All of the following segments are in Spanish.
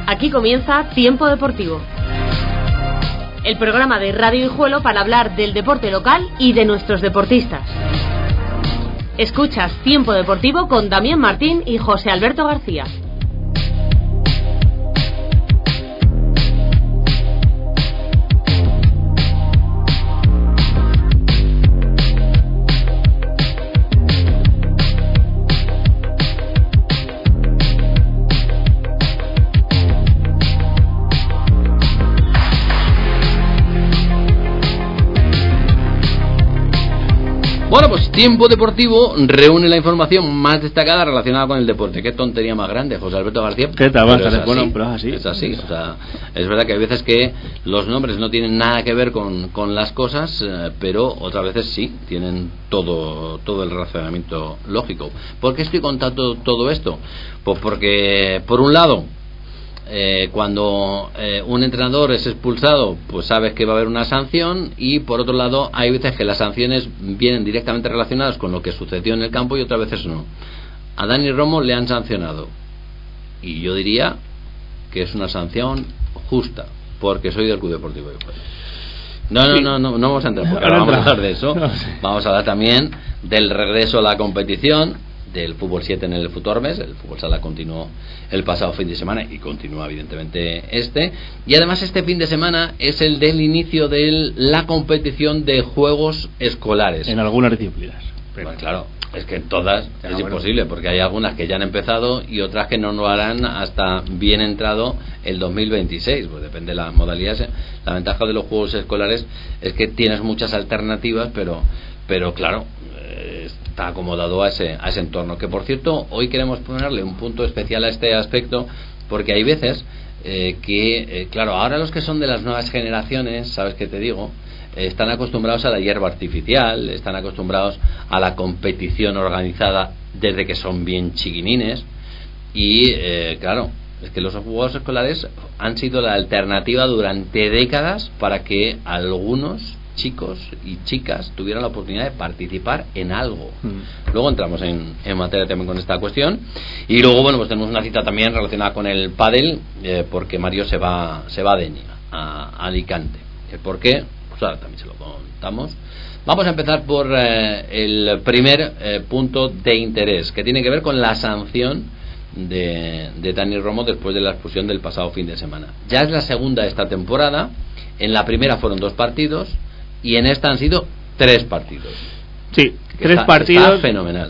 Aquí comienza Tiempo Deportivo, el programa de Radio Hijuelo para hablar del deporte local y de nuestros deportistas. Escuchas Tiempo Deportivo con Damián Martín y José Alberto García. Bueno, pues Tiempo Deportivo reúne la información más destacada relacionada con el deporte. Qué tontería más grande, José Alberto García. ¿Qué tal? Bueno, pero es así. O sea, es verdad que hay veces que los nombres no tienen nada que ver con las cosas, pero otras veces sí, tienen todo el razonamiento lógico. ¿Por qué estoy contando todo esto? Pues porque, por un lado, cuando un entrenador es expulsado, pues sabes que va a haber una sanción, y por otro lado hay veces que las sanciones vienen directamente relacionadas con lo que sucedió en el campo y otras veces no. A Dani Romo le han sancionado y yo diría que es una sanción justa, porque soy del Club Deportivo Hijuelo. No vamos a entrar, porque ahora vamos a hablar de eso. Vamos a hablar también del regreso a la competición del fútbol 7 en el Futormes. El fútbol sala continuó el pasado fin de semana y continúa evidentemente y además este fin de semana es el del inicio de la competición de juegos escolares en algunas disciplinas. Bueno, claro, es que en todas es imposible, porque hay algunas que ya han empezado y otras que no lo harán hasta bien entrado el 2026, pues depende de las modalidades. La ventaja de los juegos escolares es que tienes muchas alternativas, pero claro, está acomodado a ese entorno. Que por cierto, hoy queremos ponerle un punto especial a este aspecto, porque hay veces claro, ahora los que son de las nuevas generaciones, ¿sabes qué te digo? Están acostumbrados a la hierba artificial, están acostumbrados a la competición organizada desde que son bien chiquinines, y claro, es que los juegos escolares han sido la alternativa durante décadas para que algunos chicos y chicas tuvieran la oportunidad de participar en algo. Luego entramos en materia también con esta cuestión, y luego bueno, pues tenemos una cita también relacionada con el pádel, porque Mario se va a Denia, a Alicante. ¿Por qué? Pues ahora también se lo contamos. Vamos a empezar por el primer punto de interés, que tiene que ver con la sanción de Dani Romo después de la expulsión del pasado fin de semana. Ya es la segunda de esta temporada. En la primera fueron 2 partidos y en esta han sido 3 partidos. Sí, 3 partidos. Está fenomenal.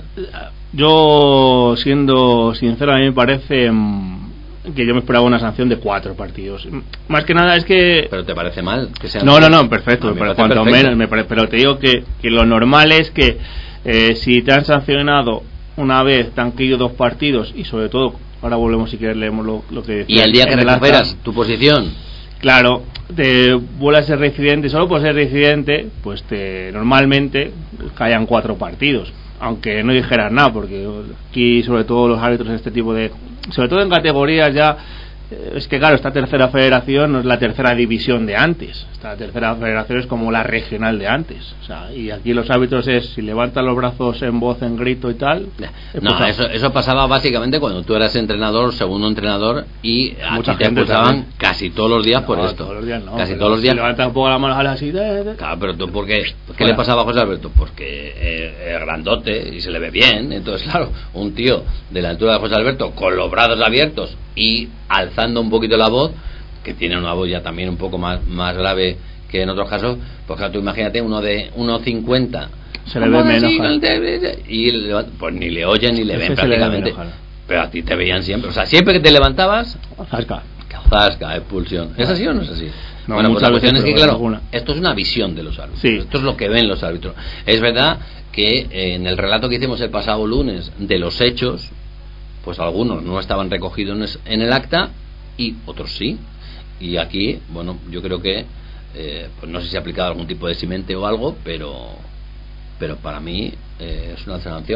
Yo, siendo sincero, a mí me parece que yo me esperaba una sanción de 4 partidos. Más que nada es que... ¿Pero te parece mal que sean? No, perfecto. Pero cuanto menos, pero te digo que lo normal es que si te han sancionado una vez, te han caído 2 partidos, y sobre todo, ahora volvemos si quieres, leemos lo que decía. Y el día que recuperas tu posición, claro, te vuelves a ser reincidente, solo por ser reincidente, pues normalmente caían 4 partidos, aunque no dijeras nada, porque aquí sobre todo los árbitros este tipo de, sobre todo en categorías ya, es que claro, esta tercera federación no es la tercera división de antes, esta tercera federación es como la regional de antes, o sea, y aquí los árbitros es, si levantan los brazos en voz, en grito y tal, no, eso pasaba básicamente cuando tú eras entrenador, segundo entrenador, y mucha aquí te gente expulsaban también. Casi todos los días por esto. Todos los días no, casi todos los días. Si levantan un poco la mano así, Claro, pero tú, ¿por qué? ¿Qué le pasaba a José Alberto? Porque es grandote y se le ve bien. Entonces, claro, un tío de la altura de José Alberto con los brazos abiertos y alzando un poquito la voz, que tiene una voz ya también un poco más grave que en otros casos, pues claro, tú imagínate uno de 1,50 se le ve menos, y pues ni le oyen ni le ven prácticamente, pero a ti te veían siempre, o sea, siempre que te levantabas, zasca, expulsión. ¿Es así o no es así? No, bueno, pues la cuestión es que claro, esto es una visión de los árbitros, sí. Esto es lo que ven los árbitros. Es verdad que en el relato que hicimos el pasado lunes de los hechos, pues algunos no estaban recogidos en el acta y otros sí, y aquí, bueno, yo creo que pues no sé si ha aplicado algún tipo de simente o algo, pero para mí es una sanción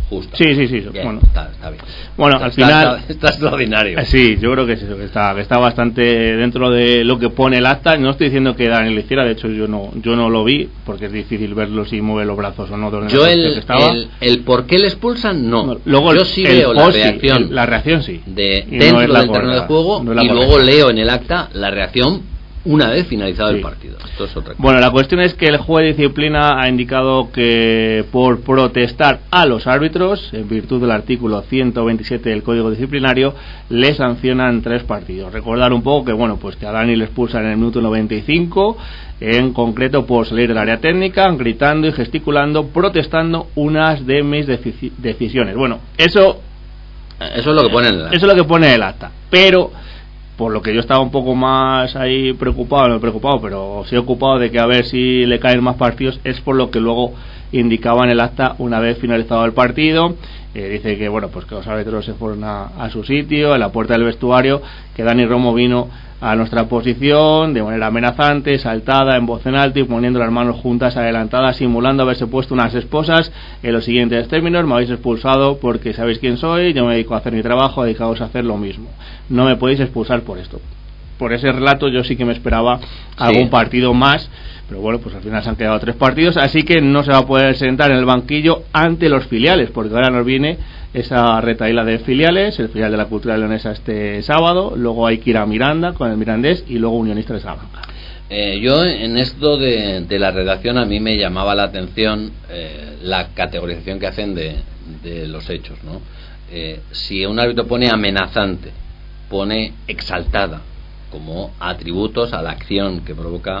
justa. Sí. Bien, Bueno, está bien. Bueno, al final está extraordinario. Sí, yo creo que está bastante dentro de lo que pone el acta. No estoy diciendo que Dani lo hiciera, de hecho yo no lo vi, porque es difícil verlo si mueve los brazos o no. Yo el por qué le expulsan, no. Luego yo sí veo la reacción. La reacción sí. Dentro del terreno de juego, y luego leo en el acta la reacción una vez finalizado el partido. Esto es otra cosa. Bueno, la cuestión es que el juez de disciplina ha indicado que por protestar a los árbitros, en virtud del artículo 127 del Código Disciplinario, le sancionan 3 partidos. Recordar un poco que, bueno, pues que a Dani le expulsan en el minuto 95, en concreto por salir del área técnica, gritando y gesticulando, protestando unas de mis decisiones. Bueno, eso es lo que pone en el acta. Eso es lo que pone el acta. Pero por lo que yo estaba un poco más ahí preocupado, pero sí ocupado de que a ver si le caen más partidos, es por lo que luego indicaba en el acta una vez finalizado el partido. Dice que bueno, pues que los árbitros se fueron a su sitio, en la puerta del vestuario, que Dani Romo vino a nuestra posición de manera amenazante, saltada, en voz en alto y poniendo las manos juntas adelantadas, simulando haberse puesto unas esposas. En los siguientes términos: me habéis expulsado porque sabéis quién soy, yo me dedico a hacer mi trabajo, dedicaos a hacer lo mismo, no me podéis expulsar por esto. Por ese relato yo sí que me esperaba algún partido más, pero bueno, pues al final se han quedado 3 partidos, así que no se va a poder sentar en el banquillo ante los filiales, porque ahora nos viene esa retahíla de filiales, el filial de la Cultural Leonesa este sábado, luego hay que ir a Miranda con el Mirandés y luego Unionista de Salamanca. Yo en esto de la redacción, a mí me llamaba la atención la categorización que hacen de los hechos, ¿no? Si un árbitro pone amenazante, pone exaltada como atributos a la acción que provoca,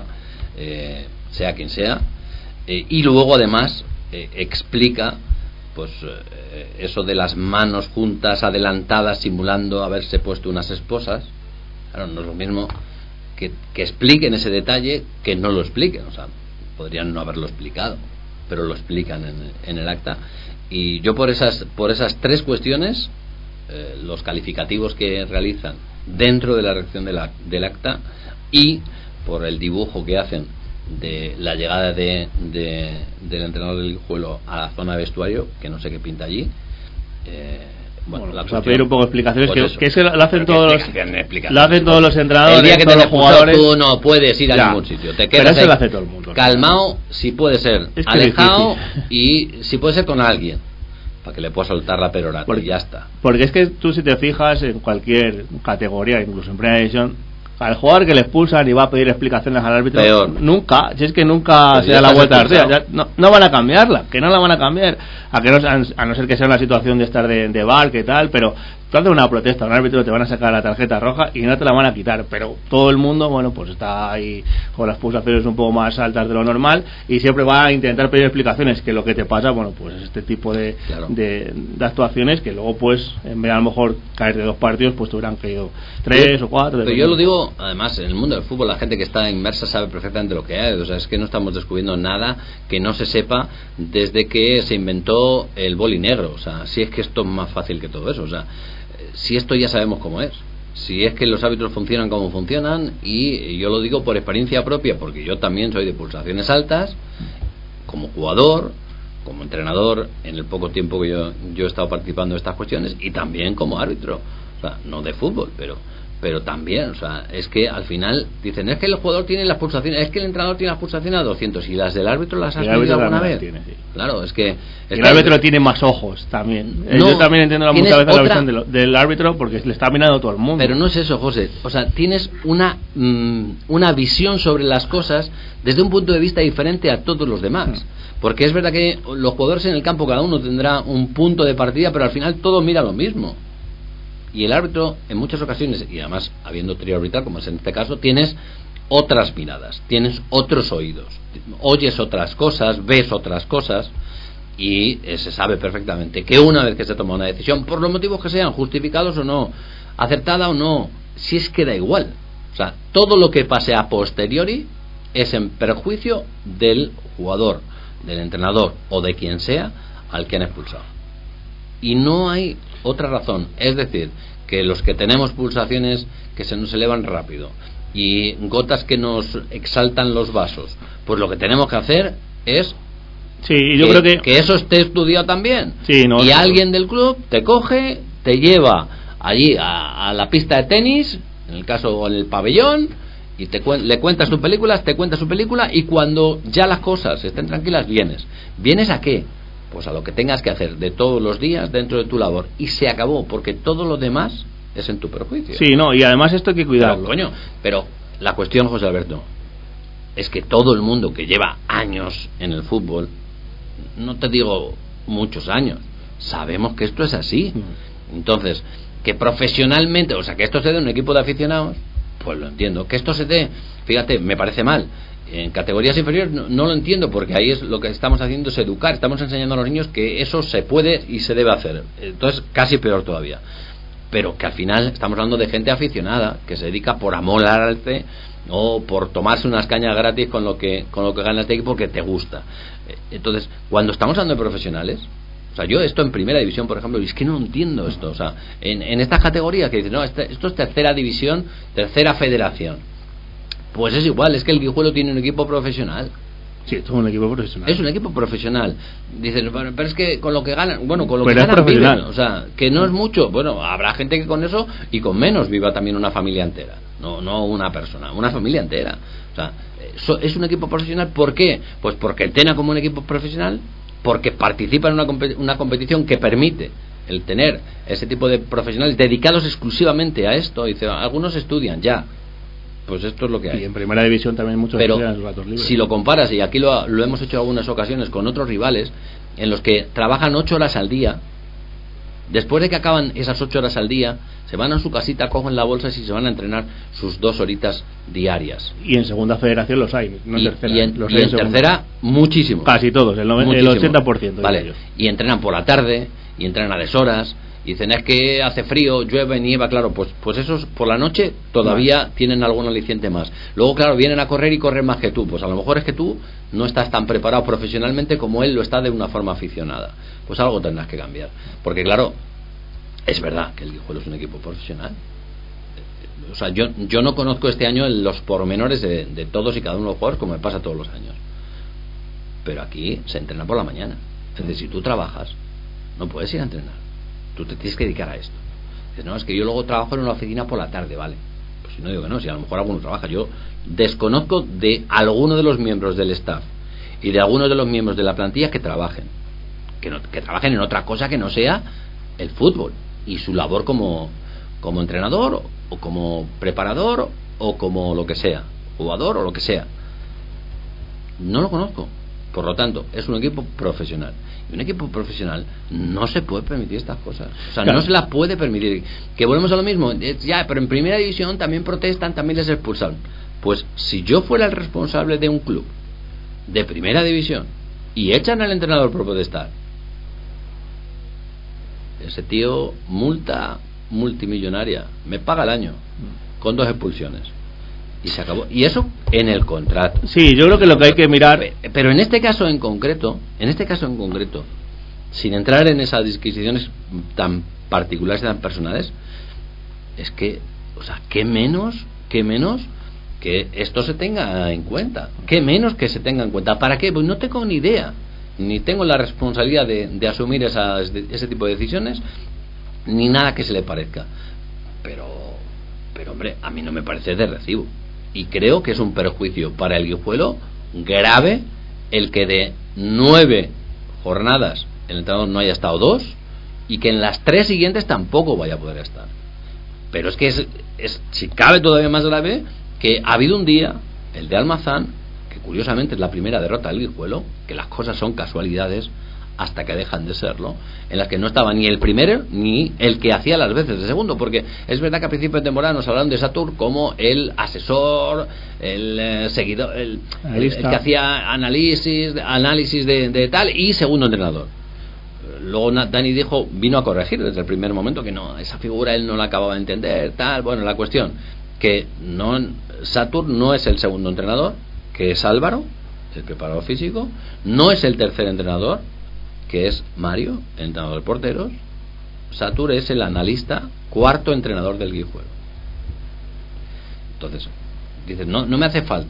sea quien sea, y luego además explica pues eso de las manos juntas adelantadas simulando haberse puesto unas esposas. Claro, no es lo mismo que expliquen ese detalle que no lo expliquen. O sea, podrían no haberlo explicado, pero lo explican en el acta. Y yo por esas 3 cuestiones, los calificativos que realizan dentro de la redacción del acta, y por el dibujo que hacen de la llegada del entrenador del Guijuelo a la zona de vestuario, que no sé qué pinta allí, bueno, vamos a pedir un poco de explicaciones, pues que lo hacen todos los entrenadores, el día que te los jugadores. Tú no puedes ir a ningún sitio, te quedas pero eso lo hace todo el mundo, calmado, si puede ser alejado, y si puede ser con alguien para que le pueda soltar la perorata, y ya está. Porque es que tú, si te fijas en cualquier categoría, incluso en primera división, al jugador que le expulsan y va a pedir explicaciones al árbitro, peor. Nunca se da la vuelta al río, no van a cambiarla, que no la van a cambiar, a no ser que sea una situación de estar de bar, que tal, pero tú haces una protesta a un árbitro, te van a sacar la tarjeta roja y no te la van a quitar, pero todo el mundo, bueno, pues está ahí con las pulsaciones un poco más altas de lo normal y siempre va a intentar pedir explicaciones, que lo que te pasa, bueno, pues es este tipo de actuaciones que luego, pues, en vez de a lo mejor caer de 2 partidos, pues te hubieran caído 3 o 4. Pero yo lo digo, además, en el mundo del fútbol la gente que está inmersa sabe perfectamente lo que hay. O sea, es que no estamos descubriendo nada que no se sepa desde que se inventó el boli negro. O sea, si es que esto es más fácil que todo eso. O sea, si esto ya sabemos cómo es, si es que los árbitros funcionan como funcionan, y yo lo digo por experiencia propia, porque yo también soy de pulsaciones altas, como jugador, como entrenador, en el poco tiempo que yo he estado participando en estas cuestiones, y también como árbitro. O sea, no de fútbol, pero también, o sea, es que al final dicen, es que el jugador tiene las pulsaciones, es que el entrenador tiene las pulsaciones a 200, y las del árbitro las has medido alguna vez. Tiene, sí. Claro, es que el árbitro tiene más ojos también. No, yo también entiendo muchas veces la visión del árbitro, porque le está mirando todo el mundo. Pero no es eso, José. O sea, tienes una visión sobre las cosas desde un punto de vista diferente a todos los demás. Porque es verdad que los jugadores en el campo, cada uno tendrá un punto de partida, pero al final todo mira lo mismo. Y el árbitro, en muchas ocasiones, y además habiendo trío arbitral, como es en este caso, tienes otras miradas, tienes otros oídos, oyes otras cosas, ves otras cosas, y se sabe perfectamente que una vez que se toma una decisión, por los motivos que sean, justificados o no, acertada o no, si es que da igual. O sea, todo lo que pase a posteriori es en perjuicio del jugador, del entrenador o de quien sea al que han expulsado. Y no hay otra razón. Es decir, que los que tenemos pulsaciones que se nos elevan rápido y gotas que nos exaltan los vasos, pues lo que tenemos que hacer es Sí, yo creo que eso esté estudiado también. Sí, no, y alguien del club te coge, te lleva allí a la pista de tenis, en el caso, o en el pabellón, y le cuentas tus películas, te cuenta su película, y cuando ya las cosas estén tranquilas, ¿vienes a qué? Pues a lo que tengas que hacer de todos los días dentro de tu labor, y se acabó, porque todo lo demás es en tu perjuicio. Sí, no, y además esto hay que cuidarlo. Pero la cuestión, José Alberto, es que todo el mundo que lleva años en el fútbol, no te digo muchos años, sabemos que esto es así. Entonces, que profesionalmente, o sea, que esto se dé en un equipo de aficionados, pues lo entiendo. Que esto se dé, fíjate, me parece mal. En categorías inferiores no lo entiendo, porque ahí es lo que estamos haciendo, es educar, estamos enseñando a los niños que eso se puede y se debe hacer. Entonces, casi peor todavía. Pero que al final estamos hablando de gente aficionada que se dedica por amor al arte o por tomarse unas cañas gratis con lo que gana este equipo, que te gusta. Entonces, cuando estamos hablando de profesionales, o sea, yo esto en primera división, por ejemplo, y es que no entiendo esto, o sea, en estas categorías que dicen, no, esto es tercera división, tercera federación, pues es igual, es que el Guijuelo tiene un equipo profesional. Sí, esto es un equipo profesional. Es un equipo profesional. Dicen, bueno, pero es que con lo que ganan, bueno, con lo que pero ganan viven, o sea, que no es mucho. Bueno, habrá gente que con eso y con menos viva también una familia entera. No una persona, una familia entera. O sea, es un equipo profesional. ¿Por qué? Pues porque entrena como un equipo profesional, porque participa en una competición que permite el tener ese tipo de profesionales dedicados exclusivamente a esto. Dice, algunos estudian ya. Pues esto es lo que hay. Y en primera división también muchos estudian los ratos libres. Si lo comparas, y aquí lo hemos hecho en algunas ocasiones con otros rivales, en los que trabajan 8 horas al día, después de que acaban esas 8 horas al día, se van a su casita, cogen la bolsa y se van a entrenar sus 2 horitas diarias. Y en segunda federación los hay, no en tercera. Y en tercera, muchísimos. Casi todos, el 80%. Vale. Y entrenan por la tarde, y entrenan a deshoras. Y dicen, es que hace frío, llueve, nieva, claro, pues esos por la noche todavía tienen algún aliciente más. Luego, claro, vienen a correr y corren más que tú. Pues a lo mejor es que tú no estás tan preparado profesionalmente como él lo está de una forma aficionada. Pues algo tendrás que cambiar. Porque claro, es verdad que el Guijuelo es un equipo profesional. O sea, yo no conozco este año los pormenores de todos y cada uno de los jugadores, como me pasa todos los años. Pero aquí se entrena por la mañana. Es decir, si tú trabajas, no puedes ir a entrenar. Tú te tienes que dedicar a esto. Dices, no, es que yo luego trabajo en una oficina por la tarde, vale. Pues si no digo que no, si a lo mejor alguno trabaja. Yo desconozco de alguno de los miembros del staff y de algunos de los miembros de la plantilla que trabajen. Que trabajen en otra cosa que no sea el fútbol. Y su labor como entrenador, o como preparador, o como lo que sea. Jugador o lo que sea. No lo conozco. Por lo tanto, es un equipo profesional. Y un equipo profesional no se puede permitir estas cosas. O sea, claro, no se las puede permitir. Que volvemos a lo mismo. Ya, pero en primera división también protestan, también les expulsan. Pues si yo fuera el responsable de un club de primera división y echan al entrenador por protestar, ese tío multa multimillonaria, me paga el año con 2 expulsiones. Y se acabó. Y eso en el contrato. Sí, yo creo que lo que hay que mirar. Pero en este caso en concreto, sin entrar en esas disquisiciones tan particulares y tan personales, es que, o sea, qué menos que esto se tenga en cuenta. Qué menos que se tenga en cuenta. ¿Para qué? Pues no tengo ni idea, ni tengo la responsabilidad de asumir ese tipo de decisiones, ni nada que se le parezca. Pero hombre, a mí no me parece de recibo. Y creo que es un perjuicio para el Guijuelo grave el que de 9 jornadas el entrenador no haya estado 2 y que en las 3 siguientes tampoco vaya a poder estar. Pero es que es si cabe todavía más grave que ha habido un día, el de Almazán, que curiosamente es la primera derrota del Guijuelo, que las cosas son casualidades hasta que dejan de serlo, en las que no estaba ni el primero ni el que hacía las veces de segundo, porque es verdad que a principios de temporada nos hablaron de Satur como el asesor, el seguidor, el que hacía análisis de tal y segundo entrenador. Luego Dani vino a corregir desde el primer momento que no, esa figura él no la acababa de entender, tal. Bueno, la cuestión que no, Satur no es el segundo entrenador, que es Álvaro, el preparador físico, no es el tercer entrenador, que es Mario, el entrenador de porteros. Satur es el analista, cuarto entrenador del Guijuelo. Entonces, dices, no me hace falta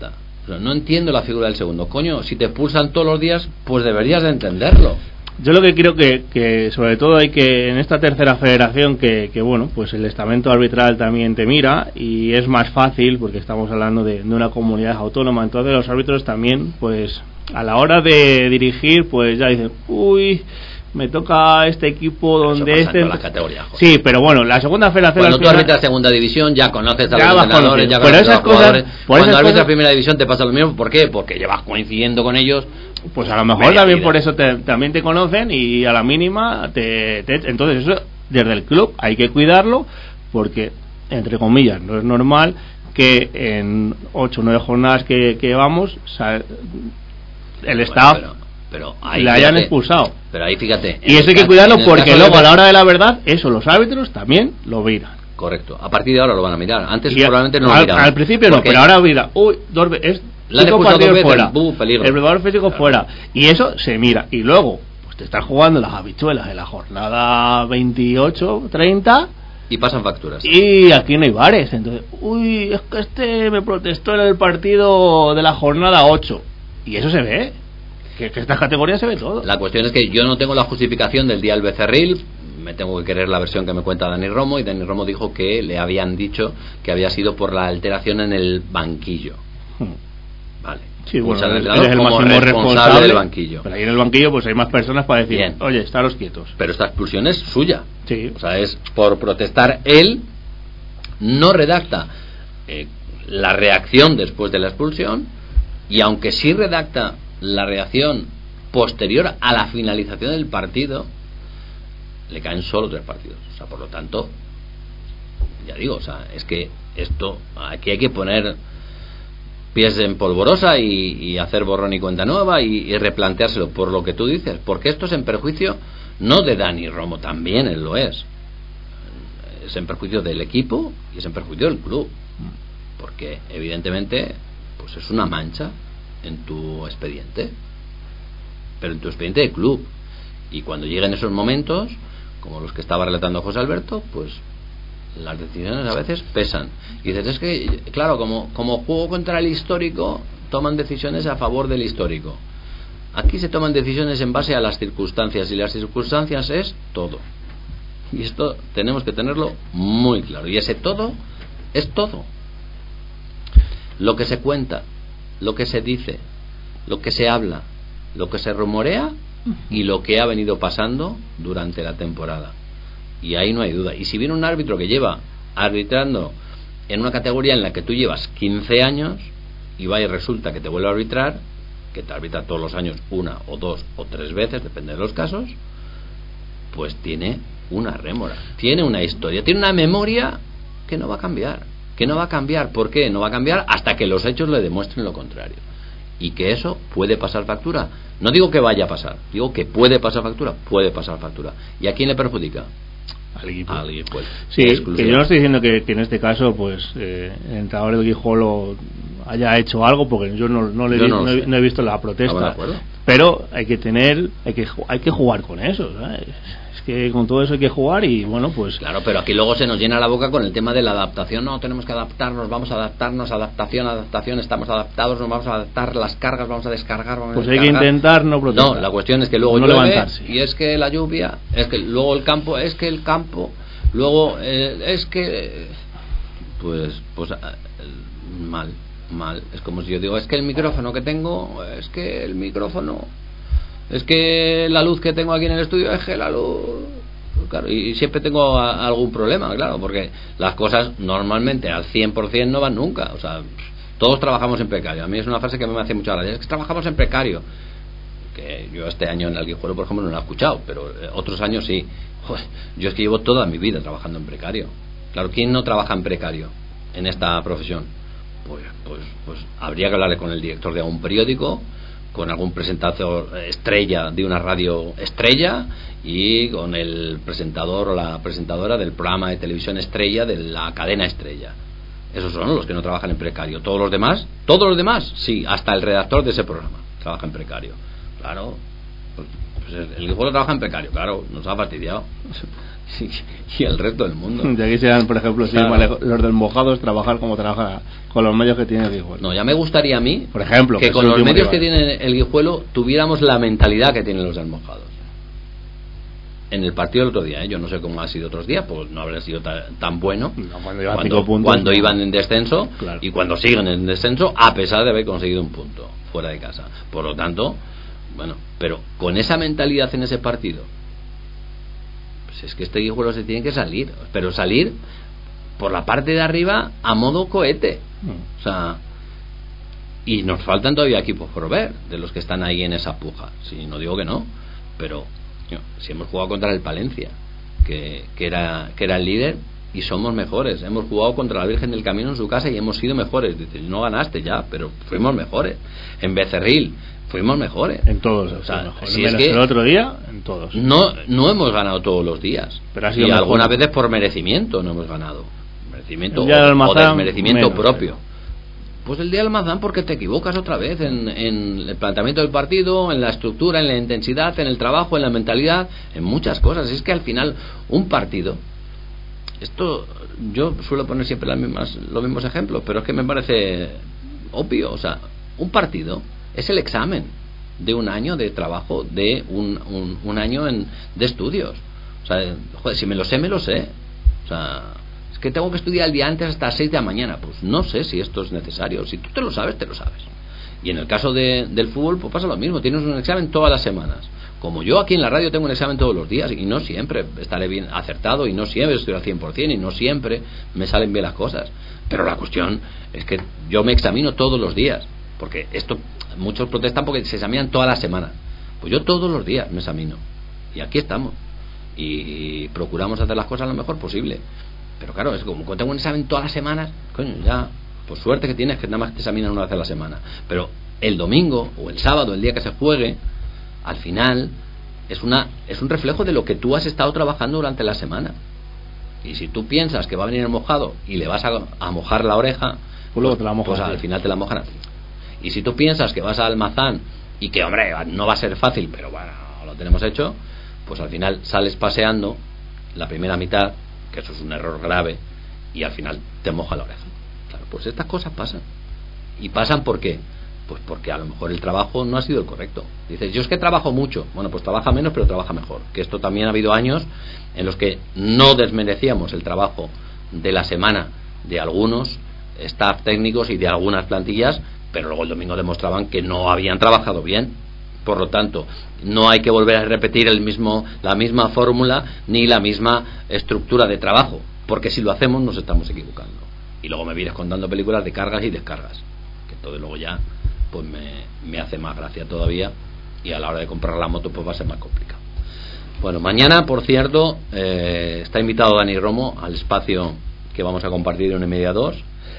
O sea, no entiendo la figura del segundo. Coño, si te expulsan todos los días, pues deberías de entenderlo. Yo lo que creo que sobre todo hay que, en esta tercera federación, que bueno, pues el estamento arbitral también te mira, y es más fácil porque estamos hablando de una comunidad autónoma. Entonces los árbitros también, pues a la hora de dirigir, pues ya dicen, uy, me toca este equipo donde las categorías, joder. Sí, pero bueno, la segunda federación, cuando tú arbitras segunda división ya conoces a los entrenadores, ya conoces a los jugadores. Cuando arbitras primera división te pasa lo mismo. ¿Por qué? Porque llevas coincidiendo con ellos. Pues a lo mejor también por eso también te conocen, y a la mínima entonces eso desde el club hay que cuidarlo, porque entre comillas no es normal que en 8 o 9 jornadas que vamos, o sea, el staff pero ahí, le hayan expulsado. Pero ahí fíjate. Y eso hay que cuidarlo, porque luego a la hora de la verdad eso los árbitros también lo miran. Correcto. A partir de ahora lo van a mirar. Antes probablemente no lo miraban. Al principio no, pero ahora mira, uy, la han expulsado 2 veces, fuera, peligro. el preparador físico fuera, y eso se mira. Y luego pues te estás jugando las habichuelas en la jornada 28, 30 y pasan facturas, y aquí no hay bares. Entonces, uy, es que este me protestó en el partido de la jornada 8, y eso se ve, que estas categorías se ve todo. La cuestión es que yo no tengo la justificación del día del Becerril. Me tengo que creer la versión que me cuenta Dani Romo, y Dani Romo dijo que le habían dicho que había sido por la alteración en el banquillo. Vale. Sí, bueno, él es el máximo responsable del banquillo. Pero ahí en el banquillo pues hay más personas para decir, bien, oye, estaros quietos. Pero esta expulsión es suya. Sí. O sea, es por protestar. Él no redacta la reacción después de la expulsión, y aunque sí redacta la reacción posterior a la finalización del partido, le caen solo 3 partidos. O sea, por lo tanto, ya digo, o sea, es que esto aquí hay que poner pies en polvorosa y hacer borrón y cuenta nueva y replanteárselo, por lo que tú dices, porque esto es en perjuicio no de Dani Romo, también él lo es en perjuicio del equipo y es en perjuicio del club, porque evidentemente pues es una mancha en tu expediente, pero en tu expediente de club, y cuando lleguen esos momentos como los que estaba relatando José Alberto, pues las decisiones a veces pesan. Y dices, es que, claro, como juego contra el histórico, toman decisiones a favor del histórico. Aquí se toman decisiones en base a las circunstancias, y las circunstancias es todo. Y esto tenemos que tenerlo muy claro. Y ese todo es todo. Lo que se cuenta, lo que se dice, lo que se habla, lo que se rumorea y lo que ha venido pasando durante la temporada. Y ahí no hay duda. Y si viene un árbitro que lleva arbitrando en una categoría en la que tú llevas 15 años y va y resulta que te vuelve a arbitrar, que te arbitra todos los años 1 o 2 o 3 veces, depende de los casos, pues tiene una rémora, tiene una historia, tiene una memoria que no va a cambiar. ¿Por qué? No va a cambiar hasta que los hechos le demuestren lo contrario. Y que eso puede pasar factura. No digo que vaya a pasar, digo que puede pasar factura. ¿Y a quién le perjudica? Al equipo. Sí, que yo no estoy diciendo que en este caso pues el entrenador del Guijuelo haya hecho algo, porque yo no he visto la protesta, pero hay que jugar con eso, ¿sabes? Es que con todo eso hay que jugar, y bueno, pues claro, pero aquí luego se nos llena la boca con el tema de la adaptación. No, tenemos que adaptarnos, vamos a adaptarnos, adaptación, estamos adaptados, nos vamos a adaptar, las cargas vamos a descargar, pues hay que intentar no protestar. No, la cuestión es que luego no llueve, levantarse. Y es que la lluvia, es que luego el campo, luego es que pues mal. Es como si yo digo, es que el micrófono que tengo, es que la luz que tengo aquí en el estudio, es que la luz, claro, y siempre tengo algún problema, claro, porque las cosas normalmente al 100% no van nunca. O sea, todos trabajamos en precario. A mí es una frase que me hace mucha gracia, es que trabajamos en precario, que yo este año en el Guijuelo, por ejemplo, no lo he escuchado, pero otros años sí. Joder, yo es que llevo toda mi vida trabajando en precario. Claro, ¿quién no trabaja en precario en esta profesión? Pues habría que hablarle con el director de algún periódico, con algún presentador estrella de una radio estrella, y con el presentador o la presentadora del programa de televisión estrella de la cadena estrella. Esos son los que no trabajan en precario. Todos los demás, sí, hasta el redactor de ese programa trabaja en precario. Claro, pues pues el Guijuelo trabaja en precario, claro, nos ha fastidiado. Y el resto del mundo. De aquí sean, por ejemplo, claro, los del Mojados trabajar como trabaja con los medios que tiene el Guijuelo. No, ya me gustaría a mí, por ejemplo, que con los medios que tiene el Guijuelo tuviéramos la mentalidad que tienen los del Mojados. En el partido del otro día, yo no sé cómo ha sido otros días, pues no habrá sido tan bueno cuando iban en descenso, claro, y cuando siguen en descenso, a pesar de haber conseguido un punto fuera de casa. Por lo tanto, bueno, pero con esa mentalidad en ese partido, pues es que este Guijuelo se tiene que salir, pero salir por la parte de arriba a modo cohete. O sea, y nos faltan todavía equipos por ver, de los que están ahí en esa puja. Sí, no digo que no, pero si hemos jugado contra el Palencia, que era el líder, y somos mejores. Hemos jugado contra la Virgen del Camino en su casa y hemos sido mejores. Dices, no ganaste ya, pero fuimos mejores. En Becerril fuimos mejores. En todos, o sea, si es que el otro día, en todos. No hemos ganado todos los días, pero y algunas veces por merecimiento no hemos ganado. Merecimiento o desmerecimiento propio. Pues el día del Almazán porque te equivocas otra vez en el planteamiento del partido, en la estructura, en la intensidad, en el trabajo, en la mentalidad, en muchas cosas. Es que al final un partido, esto yo suelo poner siempre los mismos ejemplos, pero es que me parece obvio. O sea, un partido es el examen de un año de trabajo, de un año de estudios. O sea, joder, si me lo sé. O sea, es que tengo que estudiar el día antes hasta las 6 de la mañana. Pues no sé si esto es necesario. Si tú te lo sabes, te lo sabes. Y en el caso del fútbol, pues pasa lo mismo. Tienes un examen todas las semanas. Como yo aquí en la radio tengo un examen todos los días, y no siempre estaré bien acertado, y no siempre estoy al 100%, y no siempre me salen bien las cosas. Pero la cuestión es que yo me examino todos los días. Porque esto, muchos protestan porque se examinan todas las semanas. Pues yo todos los días me examino. Y aquí estamos. Y procuramos hacer las cosas lo mejor posible. Pero claro, es como tengo un examen todas las semanas, coño, ya, pues suerte que tienes que nada más te examinan una vez a la semana. Pero el domingo o el sábado, el día que se juegue, al final es un reflejo de lo que tú has estado trabajando durante la semana. Y si tú piensas que va a venir el Mojado y le vas a mojar la oreja, pues al final te la mojan a ti. Y si tú piensas que vas a Almazán y que, hombre, no va a ser fácil, pero bueno, lo tenemos hecho, pues al final sales paseando la primera mitad, que eso es un error grave, y al final te moja la oreja. Claro, pues estas cosas pasan. ¿Y pasan por qué? Pues porque a lo mejor el trabajo no ha sido el correcto. Dices, yo es que trabajo mucho. Bueno, pues trabaja menos, pero trabaja mejor. Que esto también ha habido años en los que no desmerecíamos el trabajo de la semana de algunos staff técnicos y de algunas plantillas, pero luego el domingo demostraban que no habían trabajado bien. Por lo tanto, no hay que volver a repetir la misma fórmula ni la misma estructura de trabajo, porque si lo hacemos nos estamos equivocando. Y luego me vienes contando películas de cargas y descargas, que todo luego ya pues me hace más gracia todavía, y a la hora de comprar la moto pues va a ser más complicado. Bueno, mañana, por cierto, está invitado Dani Romo al espacio que vamos a compartir de 1:30 a 2.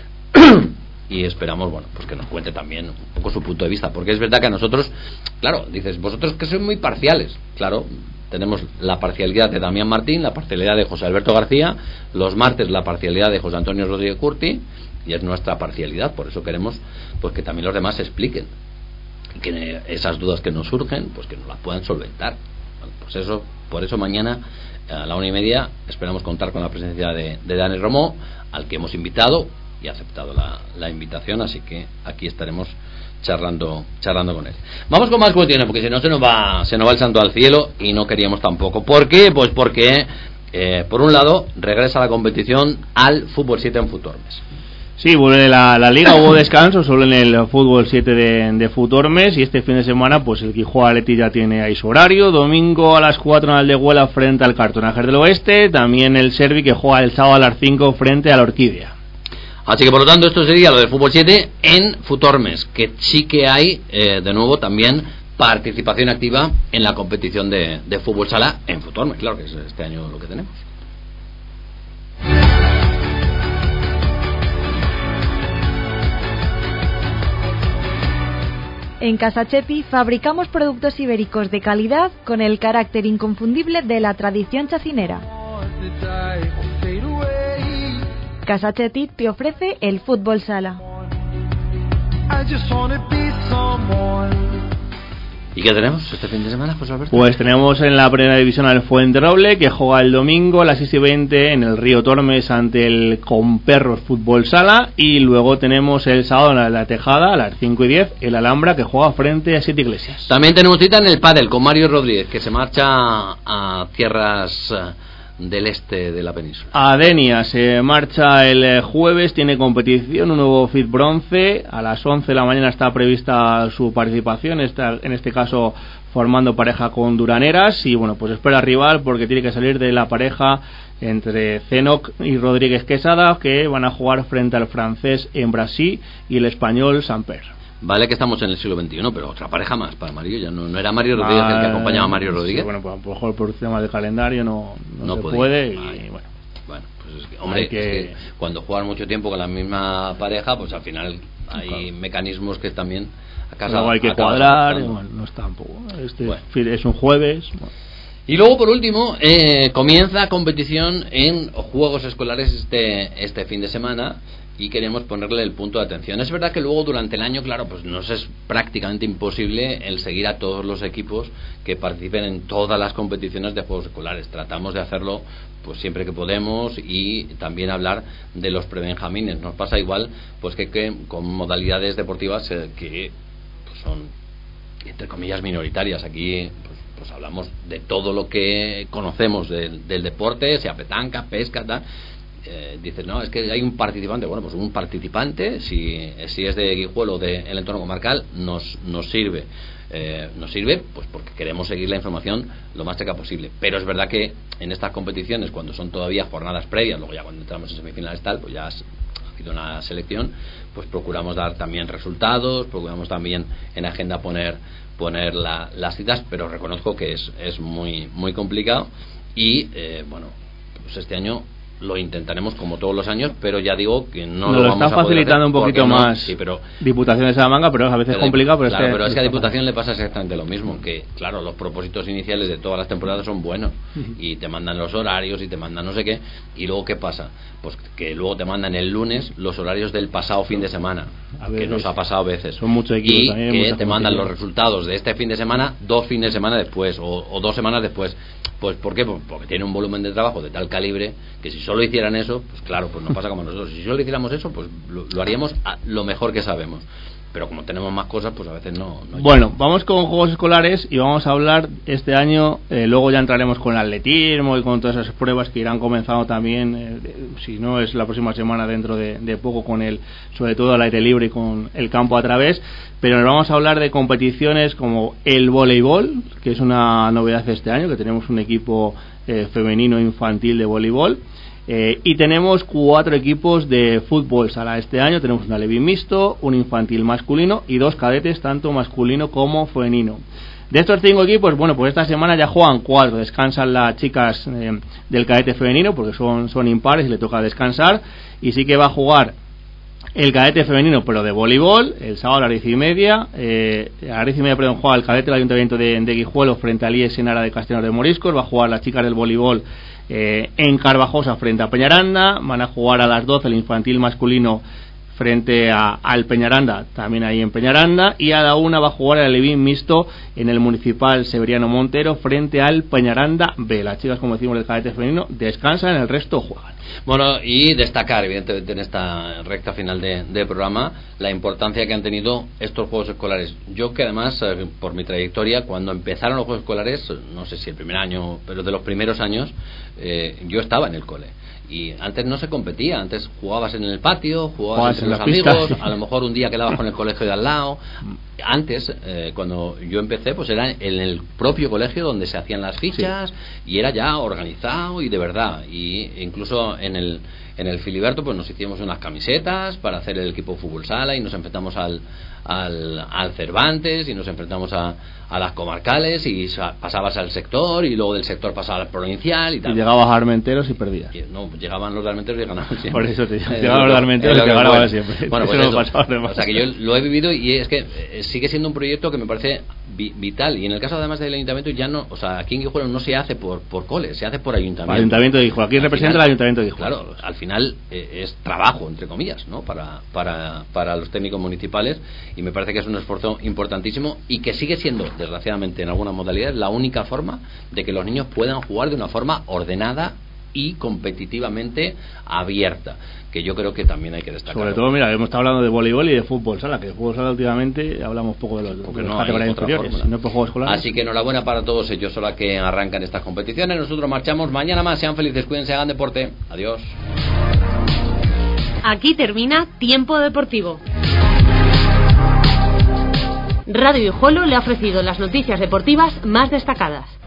Y esperamos, bueno, pues que nos cuente también un poco su punto de vista, porque es verdad que a nosotros, claro, dices, vosotros que sois muy parciales, claro, tenemos la parcialidad de Damián Martín, la parcialidad de José Alberto García, los martes la parcialidad de José Antonio Rodríguez Curti, y es nuestra parcialidad, por eso queremos pues que también los demás se expliquen, y que esas dudas que nos surgen, pues que nos las puedan solventar. Bueno, pues por eso mañana a la 1:30 esperamos contar con la presencia de Dani Romo, al que hemos invitado y ha aceptado la invitación, así que aquí estaremos charlando con él. Vamos con más cuestiones, porque si no se nos va el santo al cielo, y no queríamos tampoco. ¿Por qué? Pues porque por un lado regresa la competición al Fútbol 7 en Futormes. Sí, vuelve la liga, hubo descanso solo en el Fútbol 7 de Futormes, y este fin de semana pues el Guijuelo Athletic ya tiene ahí su horario. Domingo a las 4 en Aldehuela frente al Cartonajes del Oeste, también el Servi que juega el sábado a las 5 frente a la Orquídea. Así que por lo tanto esto sería lo del Fútbol 7 en Futormes, que sí que hay de nuevo también participación activa en la competición de fútbol sala en Futormes, claro que es este año lo que tenemos. En Casa Chepi fabricamos productos ibéricos de calidad con el carácter inconfundible de la tradición chacinera. Casa Chepi te ofrece el fútbol sala. ¿Y qué tenemos este fin de semana, José Alberto? Pues tenemos en la primera división al Fuenterroble, que juega el domingo a las 6:20 en el Río Tormes ante el Comperros Fútbol Sala, y luego tenemos el sábado en la Tejada a las 5:10 el Alhambra, que juega frente a Siete Iglesias. También tenemos cita en el pádel con Mario Rodríguez, que se marcha a tierras del este de la península. A Denia se marcha el jueves, tiene competición, un nuevo FIT bronce, a las 11 de la mañana está prevista su participación, está en este caso formando pareja con Duraneras, y bueno, pues espera rival porque tiene que salir de la pareja entre Zenoc y Rodríguez Quesada, que van a jugar frente al francés en Brasil y el español Samper. Vale que estamos en el siglo XXI, pero otra pareja más para Mario. Ya no era Mario Rodríguez el que acompañaba a Mario Rodríguez. Sí, bueno, pues a lo mejor por temas de calendario no se podía. puede. Y bueno, pues es que, hombre, es que cuando juegan mucho tiempo con la misma pareja, pues al final hay mecanismos que también luego hay que cuadrar, bueno, no está tampoco. Es un jueves. Bueno. Y luego, por último, comienza competición en juegos escolares este fin de semana, y queremos ponerle el punto de atención. Es verdad que luego durante el año, claro, pues nos es prácticamente imposible el seguir a todos los equipos que participen en todas las competiciones de juegos escolares. Tratamos de hacerlo pues siempre que podemos, y también hablar de los prebenjamines. Nos pasa igual pues que con modalidades deportivas que pues son, entre comillas, minoritarias. Aquí pues hablamos de todo lo que conocemos del deporte, sea petanca, pesca, tal. Dices, no, es que hay un participante. Bueno, pues un participante, si es de Guijuelo o del entorno comarcal, nos sirve. Nos sirve pues porque queremos seguir la información lo más cerca posible. Pero es verdad que en estas competiciones, cuando son todavía jornadas previas, luego ya cuando entramos en semifinales tal, pues ya ha habido una selección, pues procuramos dar también resultados, procuramos también en agenda poner las citas, pero reconozco que es muy muy complicado, y bueno, pues este año lo intentaremos como todos los años, pero ya digo que no lo vamos a poder hacer. Está facilitando un poquito más, sí, pero Diputación de Salamanca, pero a veces es complicado. Pero es que a Diputación le pasa exactamente lo mismo, que claro, los propósitos iniciales de todas las temporadas son buenos, y te mandan los horarios y te mandan no sé qué, y luego ¿qué pasa? Pues que luego te mandan el lunes los horarios del pasado fin de semana, que nos ha pasado a veces, son muchos equipos, y también que te mandan los resultados de este fin de semana 2 fines de semana después, o 2 semanas después. Pues ¿por qué? Pues porque tiene un volumen de trabajo de tal calibre que si solo hicieran eso, pues claro, pues no pasa como nosotros. Si solo hiciéramos eso, pues lo haríamos lo mejor que sabemos. Pero como tenemos más cosas, pues a veces no bueno, vamos con juegos escolares y vamos a hablar este año, luego ya entraremos con el atletismo y con todas esas pruebas que irán comenzando también, si no es la próxima semana, dentro de poco, con sobre todo el aire libre y con el campo a través. Pero nos vamos a hablar de competiciones como el voleibol, que es una novedad este año, que tenemos un equipo femenino infantil de voleibol. Y tenemos 4 equipos de fútbol sala este año. Tenemos un alevín mixto, un infantil masculino y 2 cadetes, tanto masculino como femenino. De estos 5 equipos, bueno, pues esta semana ya juegan 4. Descansan las chicas del cadete femenino porque son impares y le toca descansar. Y sí que va a jugar el cadete femenino, pero de voleibol, el sábado a las 10:30. A las 10:30, juega el cadete del Ayuntamiento de Guijuelo frente al IES Enara de Castellanos de Moriscos. Va a jugar las chicas del voleibol en Carvajosa frente a Peñaranda. Van a jugar a las 12 el infantil masculino frente al Peñaranda, también ahí en Peñaranda, y a la 1 va a jugar el alevín mixto en el Municipal Severiano Montero frente al Peñaranda B. Las chicas, como decimos, del cadete femenino descansan, el resto juegan. Bueno, y destacar evidentemente en esta recta final de programa la importancia que han tenido estos juegos escolares. Yo, que además por mi trayectoria, cuando empezaron los juegos escolares, no sé si el primer año, pero de los primeros años, yo estaba en el cole. Y antes no se competía, antes jugabas en el patio, jugabas entre los amigos, a lo mejor un día quedabas con el colegio de al lado. Antes, cuando yo empecé, pues era en el propio colegio donde se hacían las fichas, y era ya organizado y de verdad. Y incluso en el Filiberto pues nos hicimos unas camisetas para hacer el equipo fútbol sala, y nos enfrentamos al Cervantes, y nos enfrentamos a las comarcales, y pasabas al sector, y luego del sector pasabas al provincial y tal. Y llegabas a Armenteros y perdías. No, llegaban los de Armenteros y ganaban siempre. Por eso te digo, llegaban los de Armenteros y te ganaban siempre. Bueno, pues eso, o sea que yo lo he vivido, y es que sigue siendo un proyecto que me parece vital. Y en el caso además del ayuntamiento, ya no, o sea, aquí en Guijuelo no se hace por cole, se hace por ayuntamiento. Ayuntamiento de Guijuelo, aquí representa el ayuntamiento de Guijuelo. Claro, al final final es trabajo, entre comillas, ¿no? Para los técnicos municipales, y me parece que es un esfuerzo importantísimo y que sigue siendo, desgraciadamente en algunas modalidades, la única forma de que los niños puedan jugar de una forma ordenada y competitivamente abierta, que yo creo que también hay que destacar. Sobre todo, mira, hemos estado hablando de voleibol y de fútbol sala, que de fútbol sala últimamente hablamos poco de los categorías inferiores, no por juegos escolares. Así que enhorabuena para todos ellos ahora que arrancan estas competiciones. Nosotros marchamos mañana más. Sean felices, cuídense, hagan deporte. Adiós. Aquí termina Tiempo Deportivo. Radio Guijuelo le ha ofrecido las noticias deportivas más destacadas.